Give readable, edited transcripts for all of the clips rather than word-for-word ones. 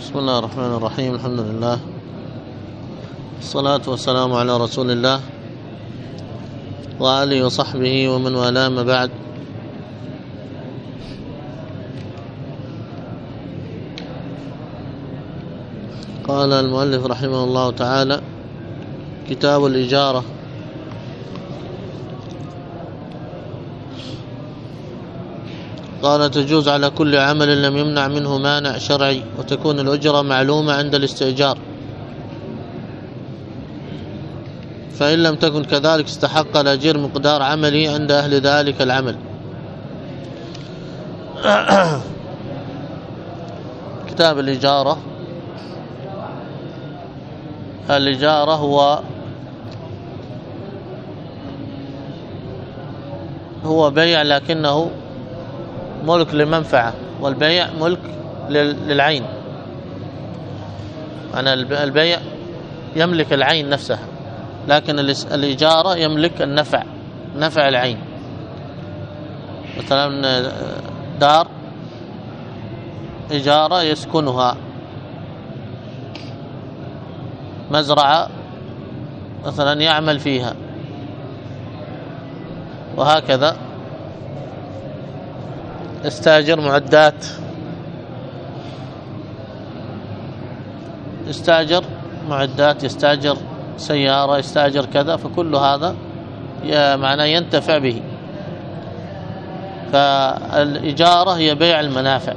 بسم الله الرحمن الرحيم. الحمد لله، الصلاة والسلام على رسول الله وآله وصحبه ومن والاه، ما بعد. قال المؤلف رحمه الله تعالى: كتاب الإجارة. قال: تجوز على كل عمل لم يمنع منه مانع شرعي، وتكون الأجرة معلومة عند الاستئجار، فإن لم تكن كذلك استحق الأجير مقدار عمله عند أهل ذلك العمل. كتاب الإجارة. الإجارة هو بيع لكنه ملك لمنفعة، والبيع ملك للعين. أنا البيع يملك العين نفسها، لكن الإجارة يملك النفع، نفع العين. مثلا دار إجارة يسكنها، مزرعة مثلا يعمل فيها، وهكذا. استاجر معدات، يستاجر معدات، يستاجر سيارة، يستاجر كذا، فكل هذا معناه ينتفع به. فالإجارة هي بيع المنافع،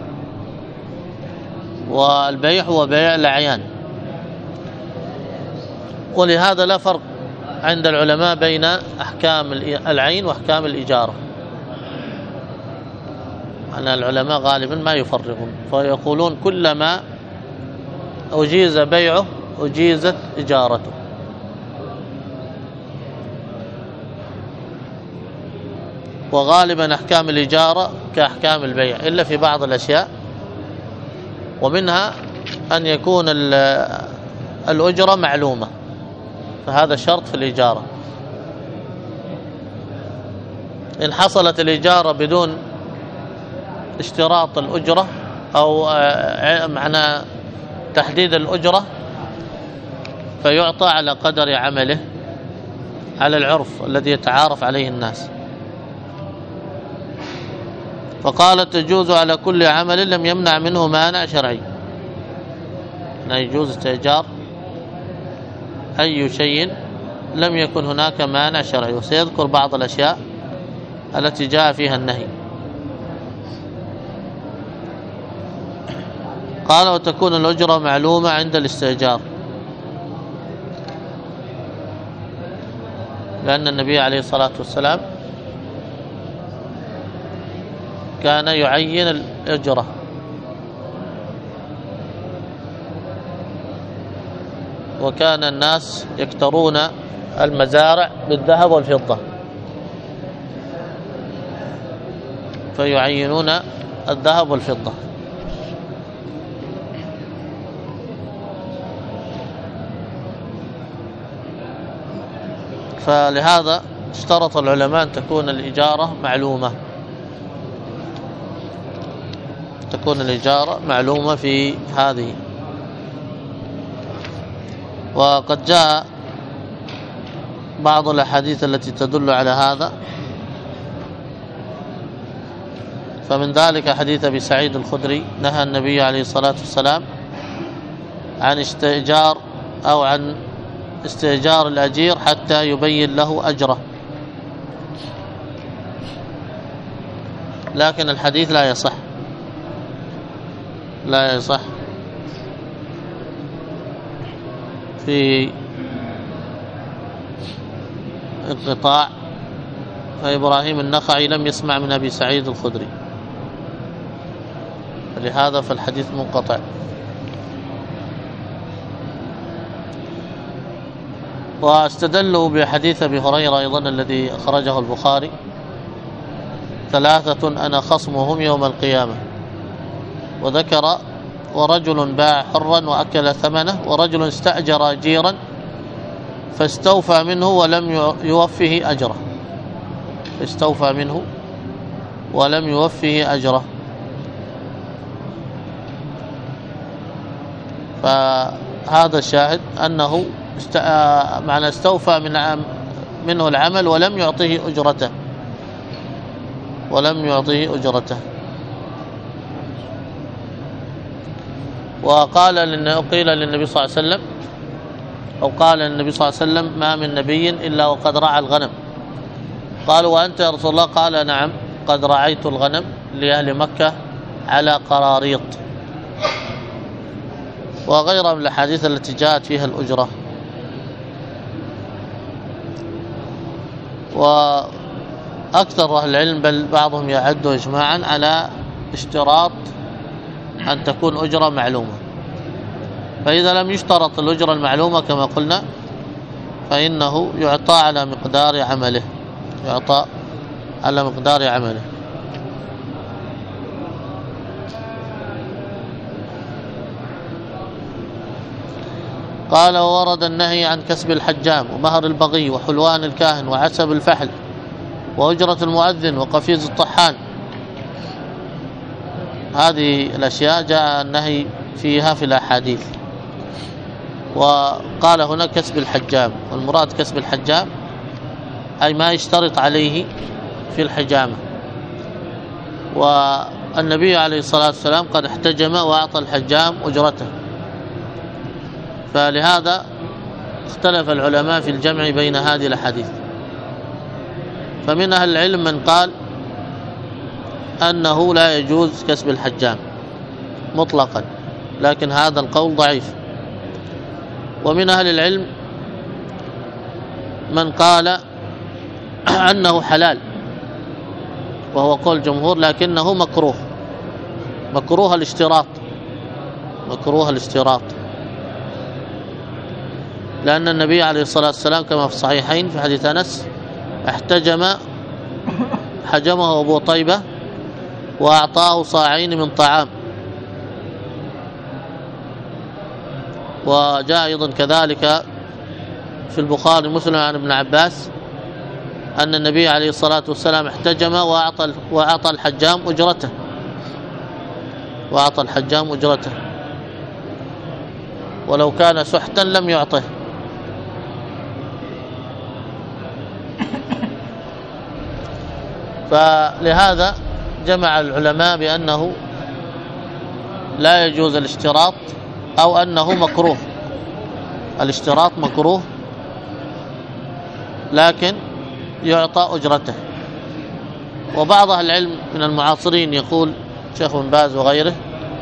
والبيع هو بيع الأعيان. ولهذا لا فرق عند العلماء بين أحكام العين وأحكام الإجارة. أنا العلماء غالبا ما يفرقون، فيقولون كلما أجيز بيعه أجيزت إجارته. وغالبا أحكام الإجارة كأحكام البيع إلا في بعض الأشياء، ومنها أن يكون الأجرة معلومة، فهذا شرط في الإجارة. إن حصلت الإجارة بدون اشتراط الأجرة أو معنى تحديد الأجرة، فيعطى على قدر عمله، على العرف الذي يتعارف عليه الناس. فقال: تجوز على كل عمل لم يمنع منه مانع شرعي. لا يجوز استئجار أي شيء لم يكن هناك مانع شرعي، وسيذكر بعض الأشياء التي جاء فيها النهي. قال: وتكون الأجرة معلومة عند الاستئجار، لأن النبي عليه الصلاة والسلام كان يعين الأجرة، وكان الناس يكترون المزارع بالذهب والفضة، فيعينون الذهب والفضة. فلهذا اشترط العلماء أن تكون الإجارة معلومة، تكون الإجارة معلومة في هذه. وقد جاء بعض الأحاديث التي تدل على هذا، فمن ذلك حديث أبي سعيد الخدري: نهى النبي عليه الصلاة والسلام عن استئجار أو عن استئجار الأجير حتى يبين له أجره. لكن الحديث لا يصح في انقطاع، فإبراهيم النخعي لم يسمع من أبي سعيد الخدري، لهذا فالحديث منقطع. واستدلوا بحديث أبي هريرة أيضا الذي أخرجه البخاري: 3 أنا خصمهم يوم القيامة. وذكر: ورجل باع حرا وأكل ثمنه، ورجل استأجر أجيرا فاستوفى منه ولم يوفه أجره. استوفى منه ولم يوفه أجره. فهذا الشاهد أنه معنى استوفى منه العمل ولم يعطيه أجرته، ولم يعطيه أجرته. وقيل للنبي صلى الله عليه وسلم، أو قال النبي صلى الله عليه وسلم: ما من نبي إلا وقد رعى الغنم. قالوا: وأنت يا رسول الله؟ قال: نعم، قد رعيت الغنم لأهل مكة على قراريط، وغيرها من الأحاديث التي جاءت فيها الأجرة. وأكثر أهل العلم بل بعضهم يعده إجماعا على اشتراط أن تكون أجرة معلومة، فإذا لم يشترط الأجرة المعلومة كما قلنا فإنه يعطى على مقدار عمله، يعطى على مقدار عمله. قال: وورد النهي عن كسب الحجام ومهر البغي وحلوان الكاهن وعسب الفحل وأجرة المؤذن وقفيز الطحان. هذه الأشياء جاء النهي فيها في الأحاديث. وقال هنا كسب الحجام، والمراد كسب الحجام أي ما يشترط عليه في الحجامة. والنبي عليه الصلاة والسلام قد احتجم وأعطى الحجام أجرته، فلهذا اختلف العلماء في الجمع بين هذه الأحاديث. فمن أهل العلم من قال أنه لا يجوز كسب الحجام مطلقا، لكن هذا القول ضعيف. ومن أهل العلم من قال أنه حلال، وهو قول الجمهور، لكنه مكروه، مكروه الاشتراط، مكروه الاشتراط، لأن النبي عليه الصلاة والسلام كما في الصحيحين في حديث أنس حجمه أبو طيبة وأعطاه صاعين من طعام. وجاء أيضا كذلك في البخاري ومسلم عن ابن عباس أن النبي عليه الصلاة والسلام احتجم وأعطى الحجام أجرته، وأعطى الحجام أجرته، ولو كان سحتا لم يعطه. فلهذا جمع العلماء بأنه لا يجوز الاشتراط، أو أنه مكروه. الاشتراط مكروه لكن يعطى أجرته. وبعض أهل العلم من المعاصرين يقول شيخ بن باز وغيره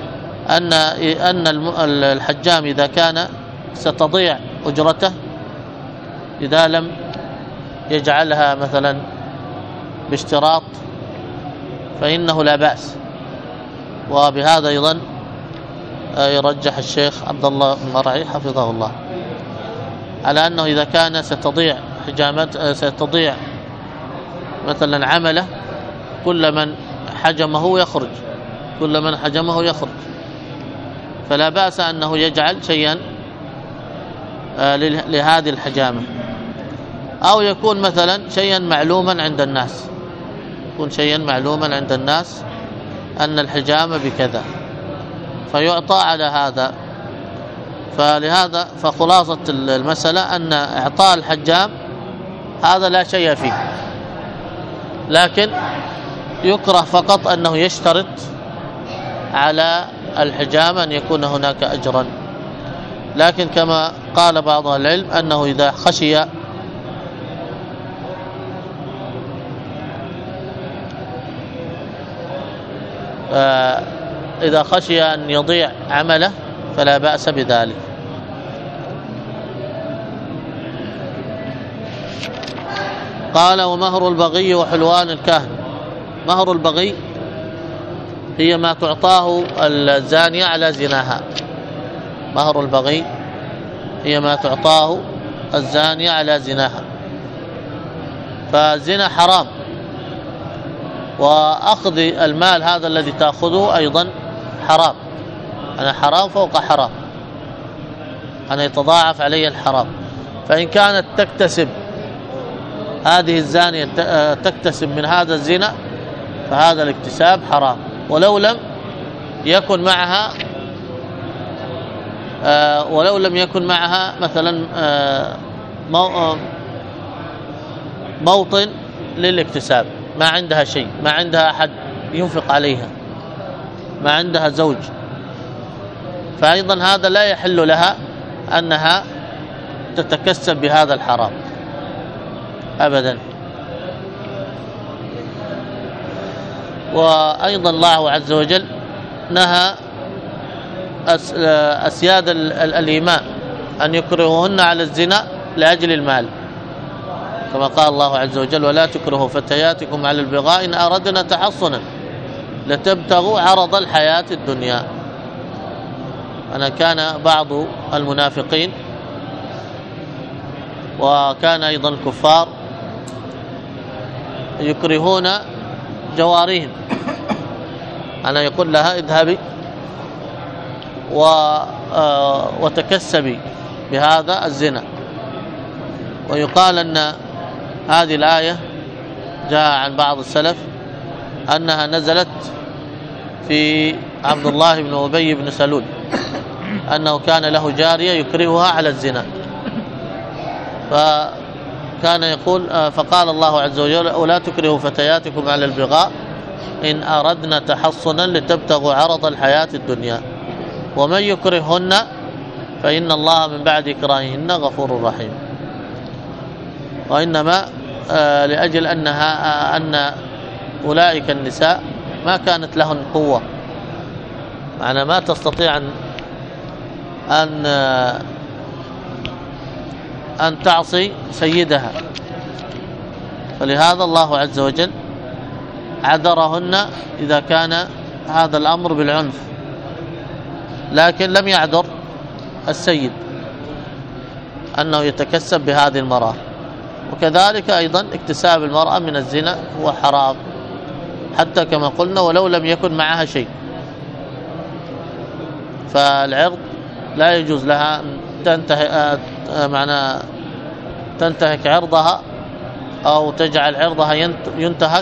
أن الحجام إذا كان ستضيع أجرته إذا لم يجعلها مثلا باشتراط فإنه لا بأس. وبهذا أيضا يرجح الشيخ عبد الله بن مرعي حفظه الله على أنه إذا كان ستضيع مثلا عمله، كل من حجمه يخرج، كل من حجمه يخرج، فلا بأس أنه يجعل شيئا لهذه الحجامة، أو يكون مثلا شيئا معلوما عند الناس، يكون شيئا معلوما عند الناس أن الحجامة بكذا فيعطى على هذا. فلهذا فخلاصة المسألة أن إعطاء الحجام هذا لا شيء فيه، لكن يكره فقط أنه يشترط على الحجامة أن يكون هناك أجرا. لكن كما قال بعض العلم أنه إذا خشي أن يضيع عمله فلا بأس بذلك. قال: ومهر البغي وحلوان الكاهن. مهر البغي هي ما تعطاه الزانية على زناها، مهر البغي هي ما تعطاه الزانية على زناها، فالزنا حرام، وأخذ المال هذا الذي تأخذه أيضا حرام، أنا حرام فوق حرام، أنا يتضاعف علي الحرام. فإن كانت تكتسب هذه الزانية تكتسب من هذا الزنا فهذا الاكتساب حرام، ولو لم يكن معها ولو لم يكن معها مثلا موطن للاكتساب، ما عندها شيء، ما عندها أحد ينفق عليها، ما عندها زوج، فأيضا هذا لا يحل لها أنها تتكسب بهذا الحرام أبدا. وأيضا الله عز وجل نهى أسياد الإيمان أن يكرهوهن على الزنا لأجل المال، كما قال الله عز وجل: ولا تكرهوا فتياتكم على البغاء إن أردنا تحصنا لتبتغوا عرض الحياة الدنيا. أنا كان بعض المنافقين وكان أيضا الكفار يكرهون جوارهم، أنا يقول لها: اذهبي وتكسبي بهذا الزنا. ويقال أن هذه الآية جاء عن بعض السلف أنها نزلت في عبد الله بن أبي بن سلول، أنه كان له جارية يكرهها على الزنا، فكان يقول فقال الله عز وجل: ولا تكرهوا فتياتكم على البغاء إن أردنا تحصنا لتبتغوا عرض الحياة الدنيا ومن يكرههن فإن الله من بعد إكراههن غفور رحيم. وإنما لأجل أن أولئك النساء ما كانت لهن قوة، معنى ما تستطيع أن تعصي سيدها، فلهذا الله عز وجل عذرهن إذا كان هذا الأمر بالعنف، لكن لم يعذر السيد أنه يتكسب بهذه المرأة. وكذلك أيضا اكتساب المرأة من الزنا هو حرام، حتى كما قلنا ولو لم يكن معها شيء، فالعرض لا يجوز لها أن تنتهك عرضها أو تجعل عرضها ينتهك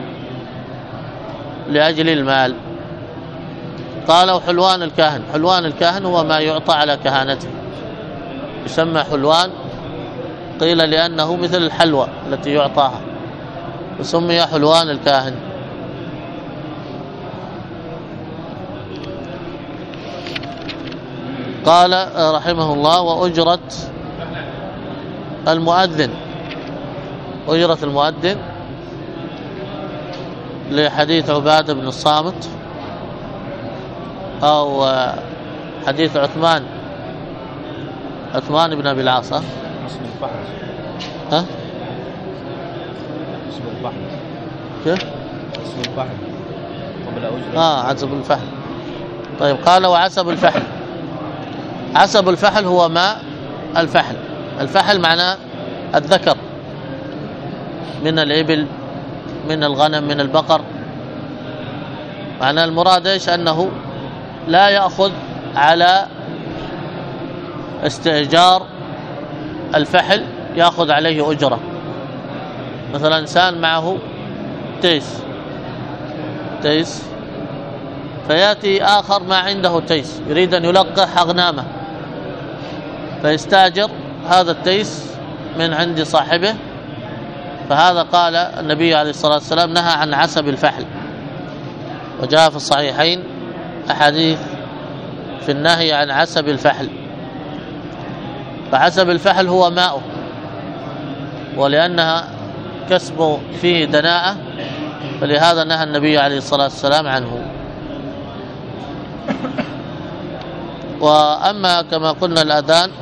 لأجل المال. قالوا حلوان الكاهن، حلوان الكاهن هو ما يعطى على كهانته، يسمى حلوان، قيل لأنه مثل الحلوى التي يعطاها، وسمي حلوان الكاهن. قال رحمه الله: وأجرة المؤذن، أجرة المؤذن لحديث عبادة بن الصامت أو حديث عثمان بن أبي العاص. اسم الفحل. ها؟ اسم الفحل. كيف؟ اسم الفحل قبل أجرة. عسب الفحل. طيب، قال: وعسب الفحل. عسب الفحل هو ماء الفحل. الفحل معناه الذكر من الإبل، من الغنم، من البقر. معنى المراد إيش؟ أنه لا يأخذ على استئجار الفحل، يأخذ عليه أجرة. مثلا إنسان معه تيس فيأتي آخر ما عنده تيس، يريد أن يلقح أغنامه، فيستأجر هذا التيس من عند صاحبه. فهذا قال النبي عليه الصلاة والسلام نهى عن عسب الفحل، وجاء في الصحيحين أحاديث في النهي عن عسب الفحل. فعسب الفحل هو ماؤه، ولأنها كسب فيه دناءة، فلهذا نهى النبي عليه الصلاة والسلام عنه. وأما كما قلنا الأذان،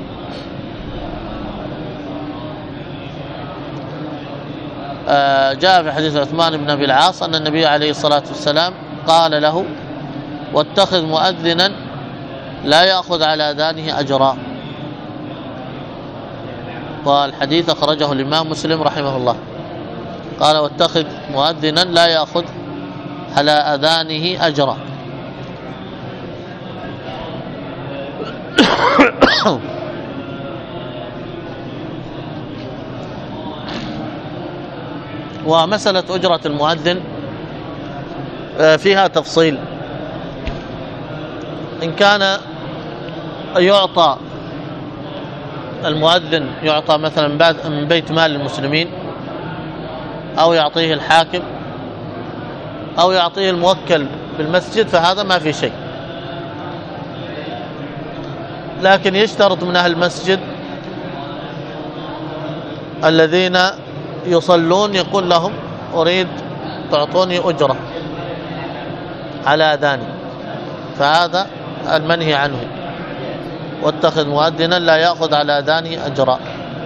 جاء في حديث عثمان بن أبي العاص أن النبي عليه الصلاة والسلام قال له: واتخذ مؤذنا لا يأخذ على أذانه أجرا. والحديث أخرجه الإمام مسلم رحمه الله، قال: واتخذ مؤذنا لا يأخذ على أذانه أجرا. ومسألة أجرة المؤذن فيها تفصيل. إن كان يعطى المؤذن يعطى مثلا من بيت مال المسلمين، أو يعطيه الحاكم، أو يعطيه الموكل بالمسجد، فهذا ما في شيء. لكن يشترط من أهل المسجد الذين يصلون يقول لهم أريد تعطوني أجرة على أذاني، فهذا المنهي عنه. واتخذ مؤذنا لا يأخذ على أذاني أجرا.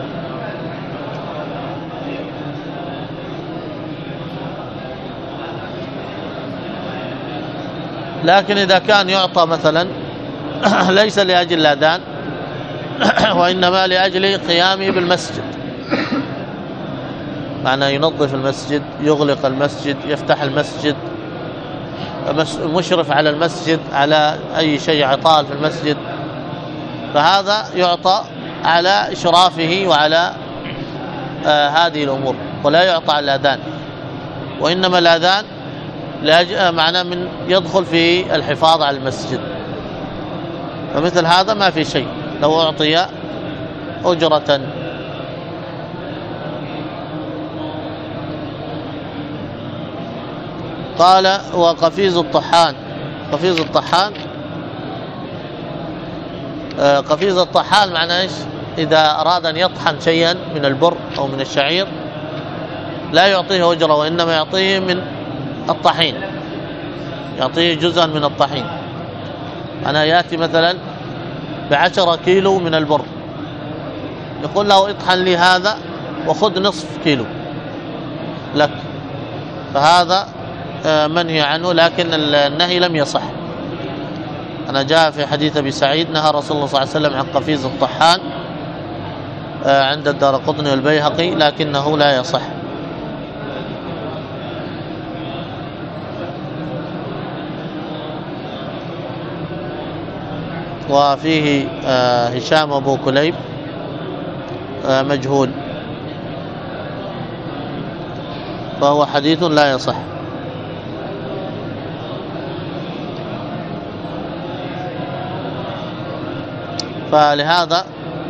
لكن إذا كان يعطى مثلا ليس لأجل الأذان وإنما لأجل قيامه بالمسجد، معناه ينظف المسجد، يغلق المسجد، يفتح المسجد، مشرف على المسجد، على أي شيء عطال في المسجد، فهذا يعطى على إشرافه وعلى هذه الأمور، ولا يعطى على الأذان. وإنما الأذان معناه من يدخل في الحفاظ على المسجد، فمثل هذا ما في شيء لو أعطي أجرة. قال وقفيز الطحان. قفيز الطحان قفيز الطحان معناه إيش؟ إذا أراد أن يطحن شيئا من البر أو من الشعير لا يعطيه أجرة، وإنما يعطيه من الطحين، يعطيه جزءا من الطحين. أنا يأتي مثلا ب10 كيلو من البر، يقول له اطحن لي هذا وخذ نصف كيلو لك، فهذا منهي عنه. لكن النهي لم يصح. أنا جاء في حديث أبي سعيد نهى رسول الله صلى الله عليه وسلم عن قفيز الطحان عند الدارقطني والبيهقي، لكنه لا يصح. وفيه هشام أبو كليب مجهول، فهو حديث لا يصح. فلهذا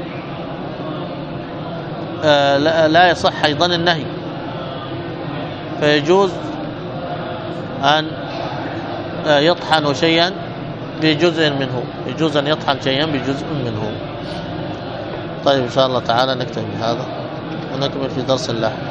لا يصح أيضا النهي، فيجوز أن يطحن شيئا بجزء منه، يجوز أن يطحن شيئا بجزء منه. طيب إن شاء الله تعالى نكتفي بهذا ونكمل في درس الله.